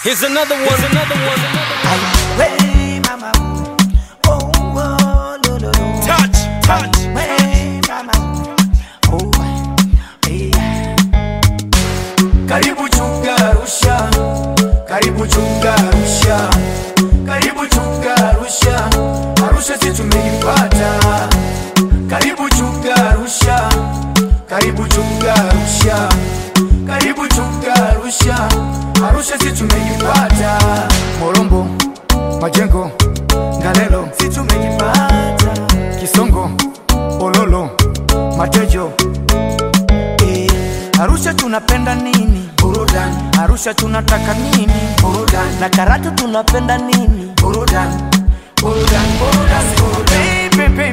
Here's another one. Hey, mama. Oh, oh, lo, lo, lo. Touch. Hey, mama. Oh, hey. Karibu chunga Arusha. Karibu chunga Arusha. Karibu chunga Arusha. Arusha si tumeipata. Karibu chunga Arusha. Karibu chunga Arusha. Karibu chunga Arusha. Arusha si tumeipata. Morombo, Majengo, Ngalelo si tumeipata. Kisongo, Ololo, Matejo. Arusha tunapenda nini? Burudani. Arusha tunataka nini? Burudani. Na Karatu tunapenda nini? Burudani. Burudani, burudani, burudani.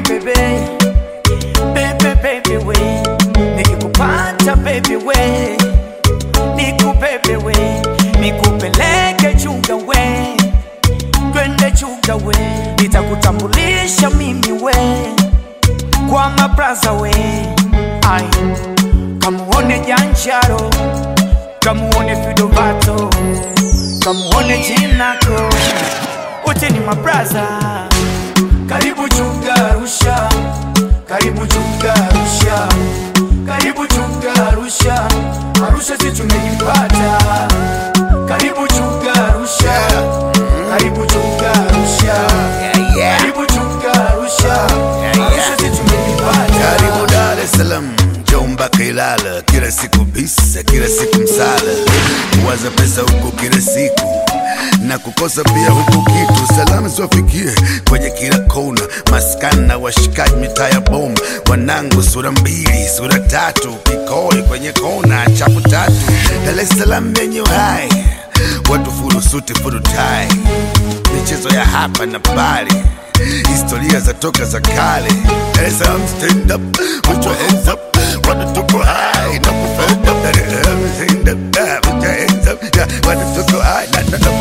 Baby, we. Nikikupata baby we. Nikubebe we. Nikupeleke chunga we. Twende chunga we. Nitakutambulisha mimi we. Kwa mabraza we. Ai. Kamuone Janjaro, kamuone Fidovato, kamuone Jinako, wote ni mabraza. Karibu chunga Arusha, karibu chunga Arusha, karibu chunga Arusha. Arusha si tumeipata. Karibu chunga Arusha, karibu chunga Arusha, karibu chunga Arusha. Arusha si tumeipata. Karibu Dar es Salaam, Jomba Kailala, kila siku bisa, kila siku msala. Kuwaza pesa huko kila siku na kukosa pia huku kitu. Salama ziwafikie kwenye kila kona, maskani na washikaji mitaa ya bomba. Wanangu sura mbili, sura tatu, Kikoi kwenye kona, chapu tatu. Dar es Salaam yenye uhai, watu furu suti furu tai. Michezo ya hapa na pale, historia za toka za kale. Dar es Salaam stand up, put your hands up. Wanna tuko high, na kufenda. Dar es Salaam stand up, put your hands up. Wanna tuko high, na